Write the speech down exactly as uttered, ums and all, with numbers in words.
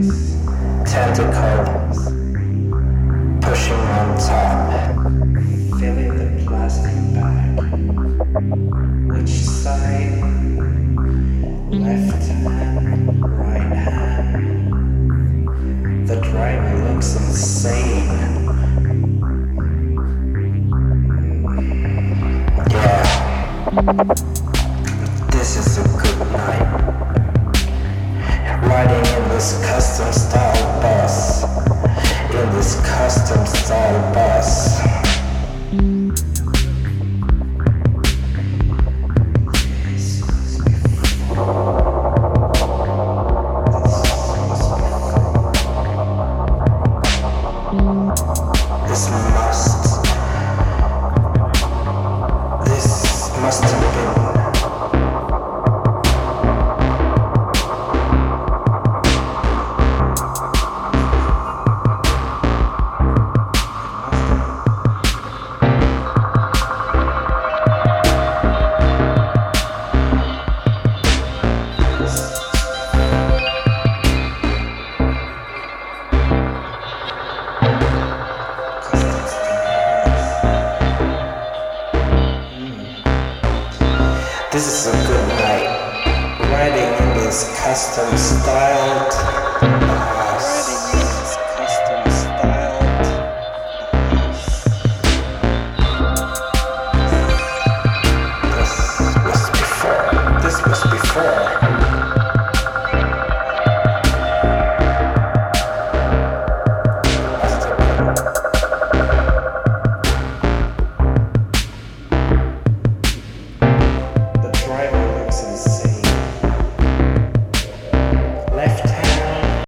tentacles pushing on top, filling the plastic bag. Which side? Left hand, right hand. The driver looks insane. Yeah, this is a good night. Riding in this custom style bus, in this custom style bus. This was before.